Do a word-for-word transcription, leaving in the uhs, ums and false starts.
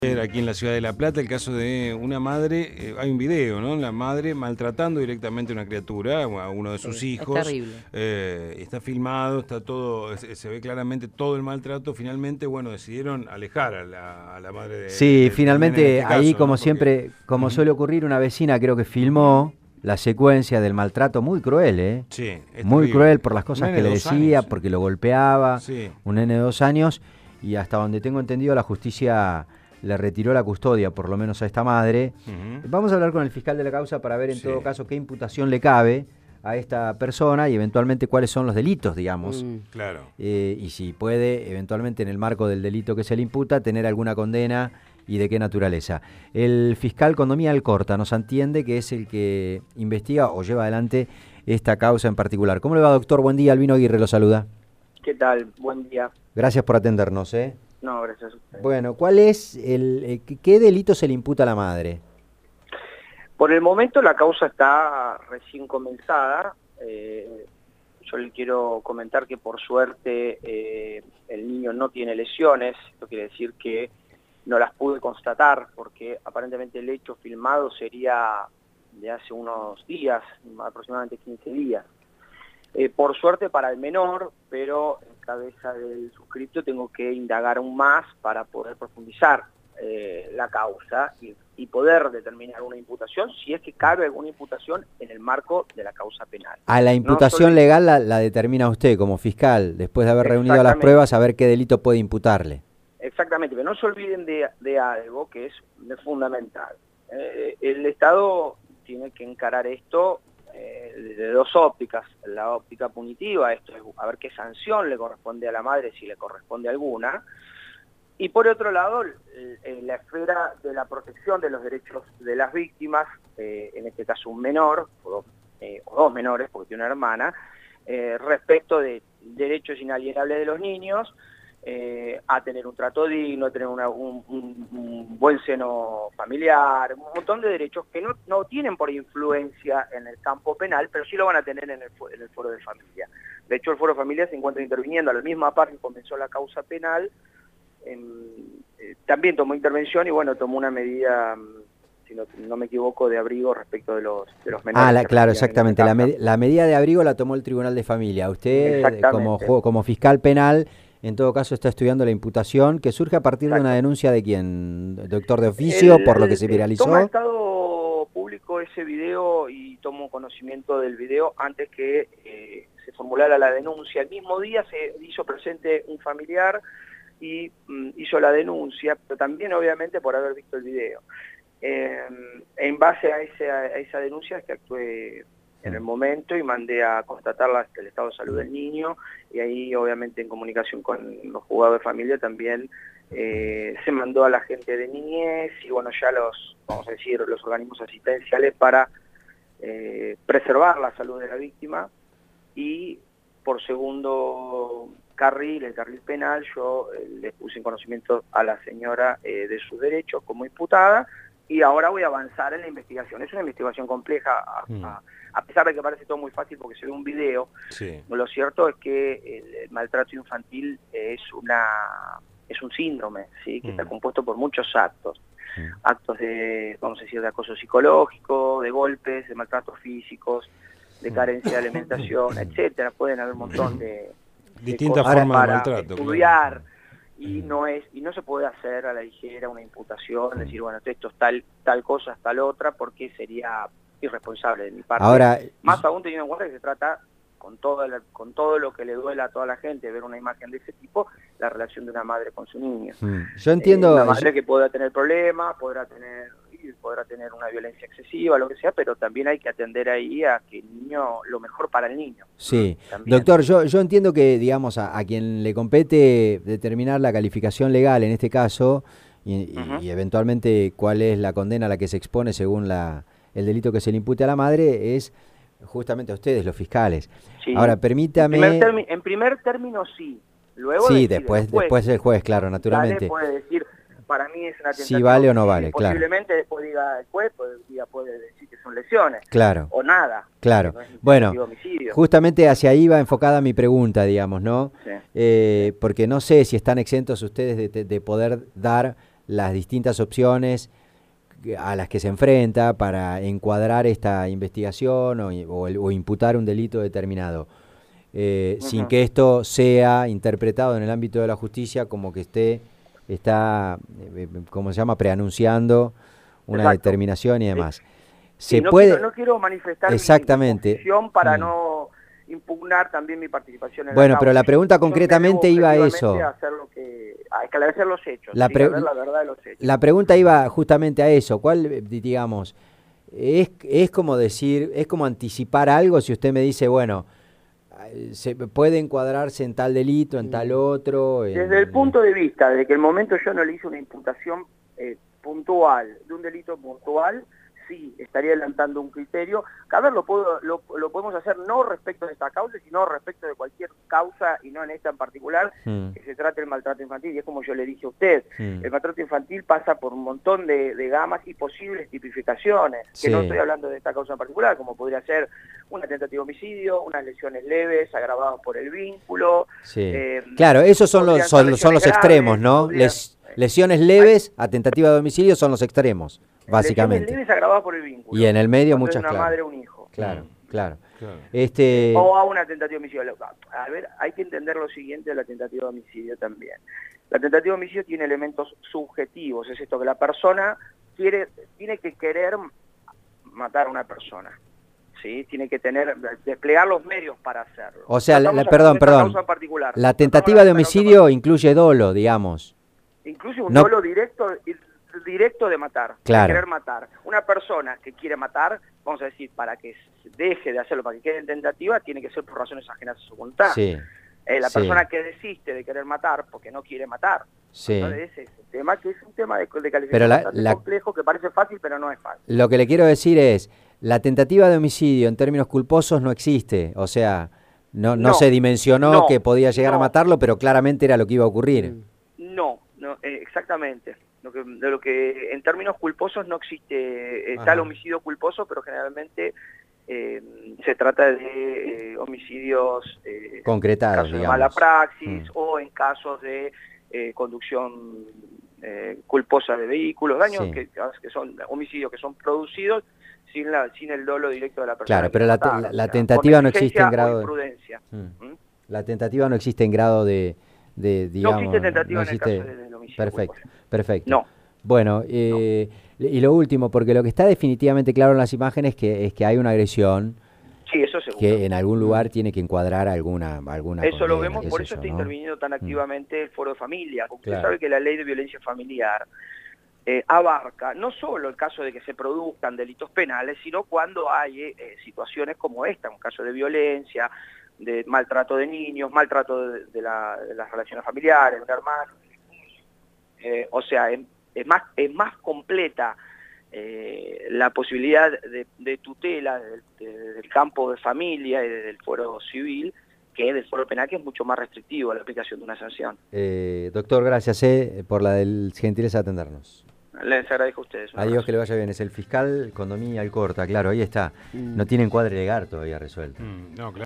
Aquí en la ciudad de La Plata, el caso de una madre, eh, hay un video, ¿no? La madre maltratando directamente a una criatura, a uno de sus Sí, es hijos. terrible. Eh, está filmado, está todo, se, se ve claramente todo el maltrato. Finalmente, bueno, decidieron alejar a la, a la madre de, de, Sí, de, del nene en finalmente este ahí, caso, como ¿no? Porque, siempre, como uh-huh. suele ocurrir, una vecina creo que filmó la secuencia del maltrato, muy cruel, ¿eh? Sí, es Muy terrible. cruel por las Un cosas nene que de le dos decía, años, ¿eh? porque lo golpeaba, Sí. un nene de dos años, y hasta donde tengo entendido la justicia le retiró la custodia, por lo menos a esta madre. Uh-huh. Vamos a hablar con el fiscal de la causa para ver en Sí. todo caso qué imputación le cabe a esta persona y eventualmente cuáles son los delitos, digamos. Mm. Claro. Eh, y si puede, eventualmente en el marco del delito que se le imputa, tener alguna condena y de qué naturaleza. El fiscal Condomía Alcorta nos entiende que es el que investiga o lleva adelante esta causa en particular. ¿Cómo le va, doctor? Buen día, Albino Aguirre lo saluda. ¿Qué tal? Buen día. Gracias por atendernos, ¿eh? No, gracias a usted. Bueno, ¿cuál es el, eh, qué delito se le imputa a la madre? Por el momento la causa está recién comenzada. Eh, yo le quiero comentar que por suerte eh, el niño no tiene lesiones. Esto quiere decir que no las pude constatar porque aparentemente el hecho filmado sería de hace unos días, aproximadamente quince días. Eh, por suerte para el menor, pero en cabeza del suscripto tengo que indagar aún más para poder profundizar eh, la causa y, y poder determinar una imputación, si es que cabe alguna imputación en el marco de la causa penal. A la imputación no legal la, la determina usted como fiscal, después de haber reunido las pruebas, a ver qué delito puede imputarle. Exactamente, pero no se olviden de, de algo que es, es fundamental. Eh, el Estado tiene que encarar esto Eh, de dos ópticas, la óptica punitiva, esto es a ver qué sanción le corresponde a la madre, si le corresponde alguna, y por otro lado, en la esfera de la protección de los derechos de las víctimas, eh, en este caso un menor, o, eh, o dos menores, porque tiene una hermana, eh, respecto de derechos inalienables de los niños, Eh, a tener un trato digno, a tener una, un, un, un buen seno familiar, un montón de derechos que no, no tienen por influencia en el campo penal, pero sí lo van a tener en el, en el foro de familia. De hecho, el foro de familia se encuentra interviniendo a la misma par que comenzó la causa penal, en, eh, también tomó intervención y bueno, tomó una medida, si no, no me equivoco, de abrigo respecto de los, de los menores. Ah, la, claro, exactamente. La, med la medida de abrigo la tomó el Tribunal de Familia. Usted, como, como fiscal penal, en todo caso está estudiando la imputación que surge a partir Exacto. de una denuncia de quién, doctor de oficio, el, por lo que se viralizó. Toma estado público ese video y tomo conocimiento del video antes que eh, se formulara la denuncia. El mismo día se hizo presente un familiar y mm, hizo la denuncia, pero también obviamente por haber visto el video. Eh, en base a, ese, a esa denuncia es que actué en el momento y mandé a constatar la, el estado de salud del niño, y ahí obviamente en comunicación con los juzgados de familia también eh, se mandó a la gente de niñez y bueno, ya los, vamos a decir, los organismos asistenciales para eh, preservar la salud de la víctima, y por segundo carril, el carril penal, yo eh, les puse en conocimiento a la señora eh, de sus derechos como imputada, y ahora voy a avanzar en la investigación. Es una investigación compleja, a, mm. a, a pesar de que parece todo muy fácil porque se ve un video. Sí. Lo cierto es que el, el maltrato infantil es una es un síndrome, ¿sí? Que mm. está compuesto por muchos actos. Mm. Actos de, vamos a decir, de acoso psicológico, de golpes, de maltratos físicos, de carencia de alimentación, etcétera. Pueden haber un montón de, distintas de formas para de maltrato. Estudiar. Claro. Y no es y no se puede hacer a la ligera una imputación, decir, bueno, esto es tal, tal cosa, es tal otra, porque sería irresponsable de mi parte. Ahora, más aún teniendo en cuenta que se trata, con todo, el, con todo lo que le duela a toda la gente ver una imagen de ese tipo, la relación de una madre con su niño. Yo entiendo... Eh, una madre yo... que podrá tener problemas, podrá tener, podrá tener una violencia excesiva, lo que sea, pero también hay que atender ahí a que el niño, lo mejor para el niño. Sí, también. Doctor, yo, yo entiendo que, digamos, a, a quien le compete determinar la calificación legal en este caso y, uh-huh. y, y eventualmente cuál es la condena a la que se expone según la, el delito que se le impute a la madre es justamente a ustedes, los fiscales. Sí. Ahora, permítame... En primer, en primer término, sí. Luego sí, después, después, después el juez, claro, naturalmente. Puede decir, para mí es una tentativa. Si vale o no vale, sí, claro. Posiblemente después diga el juez, puede, puede decir que son lesiones. Claro. O nada. Claro. No es bueno, justamente hacia ahí va enfocada mi pregunta, digamos, ¿no? Sí. Eh, porque no sé si están exentos ustedes de, de poder dar las distintas opciones a las que se enfrenta para encuadrar esta investigación o, o, o imputar un delito determinado, eh, uh-huh. sin que esto sea interpretado en el ámbito de la justicia como que esté está, eh, como se llama, preanunciando una Exacto. determinación y demás. Sí. Se sí, no, puede... quiero, no quiero manifestar Exactamente. mi posición para mm. no impugnar también mi participación en bueno, la pero la pregunta concretamente iba a eso. A hacer lo que, a esclarecer los hechos, la, pre- a ver la verdad de los hechos. La pregunta iba justamente a eso. ¿Cuál, digamos, es, es como decir, es como anticipar algo si usted me dice, bueno, se puede encuadrarse en tal delito, en tal otro? En, Desde el punto de vista de que el momento yo no le hice una imputación eh, puntual, de un delito puntual, sí, estaría adelantando un criterio. A ver, lo, puedo, lo, lo podemos hacer no respecto de esta causa, sino respecto de cualquier causa, y no en esta en particular, mm. que se trate del maltrato infantil. Y es como yo le dije a usted, mm. el maltrato infantil pasa por un montón de, de gamas y posibles tipificaciones, que sí. no estoy hablando de esta causa en particular, como podría ser una tentativa de homicidio, unas lesiones leves agravadas por el vínculo. Sí. Eh, claro, esos son los, son, son los extremos, graves, ¿no? Podría, Les, lesiones leves a tentativa de homicidio son los extremos. Básicamente. Lesiones leves agravadas por el vínculo. Y en el medio muchas, una claro. madre o un hijo. Claro, claro. claro. Este... O a una tentativa de homicidio. A ver, hay que entender lo siguiente de la tentativa de homicidio también. La tentativa de homicidio tiene elementos subjetivos. Es esto, que la persona quiere, tiene que querer matar a una persona. ¿Sí? Tiene que tener, desplegar los medios para hacerlo. O sea, la, la, perdón, perdón. La tentativa de homicidio incluye dolo, digamos. Incluye un no. dolo directo directo de matar, claro. de querer matar. Una persona que quiere matar, vamos a decir, para que deje de hacerlo, para que quede en tentativa, tiene que ser por razones ajenas a su voluntad. Sí. Eh, la sí. persona que desiste de querer matar porque no quiere matar. Sí. Entonces ese es el tema, que es un tema de, de calificación pero la, bastante la, complejo, que parece fácil, pero no es fácil. Lo que le quiero decir es, la tentativa de homicidio en términos culposos no existe. O sea, no, no, no se dimensionó no, que podía llegar no. a matarlo, pero claramente era lo que iba a ocurrir. No, no eh, exactamente. Lo que, de lo que en términos culposos no existe, está el homicidio culposo, pero generalmente eh, se trata de eh, homicidios eh, concretados, en casos digamos. de mala praxis mm. o en casos de eh, conducción eh, culposa de vehículos, daños sí. que, que son homicidios que son producidos sin la sin el dolo directo de la persona. Claro, pero la, matar, la, la tentativa no existe en grado de imprudencia. Mm. ¿Mm? La tentativa no existe en grado de De, digamos, no existe tentativa no existe... en el caso del homicidio. Perfecto, perfecto. No. Bueno, eh, no. y lo último, porque lo que está definitivamente claro en las imágenes que, es que hay una agresión sí, eso seguro. que en algún lugar tiene que encuadrar alguna alguna Eso condena, lo vemos, por eso yo, está ¿no? interviniendo tan activamente mm. el Foro de Familia. Porque claro. usted sabe que la Ley de Violencia Familiar eh, abarca no solo el caso de que se produzcan delitos penales, sino cuando hay eh, situaciones como esta, un caso de violencia, de maltrato de niños, maltrato de, de, la, de las relaciones familiares, de un hermano. Eh, o sea, es, es, más, es más completa eh, la posibilidad de, de tutela del, de, del campo de familia y del fuero civil que del fuero penal, que es mucho más restrictivo a la aplicación de una sanción. Eh, doctor, gracias eh, por la del gentileza de atendernos. Les agradezco a ustedes. Adiós, que le vaya bien. Es el fiscal Condomini Alcorta, claro, ahí está. Mm. No tiene encuadre legal todavía resuelto. Mm, no, claro.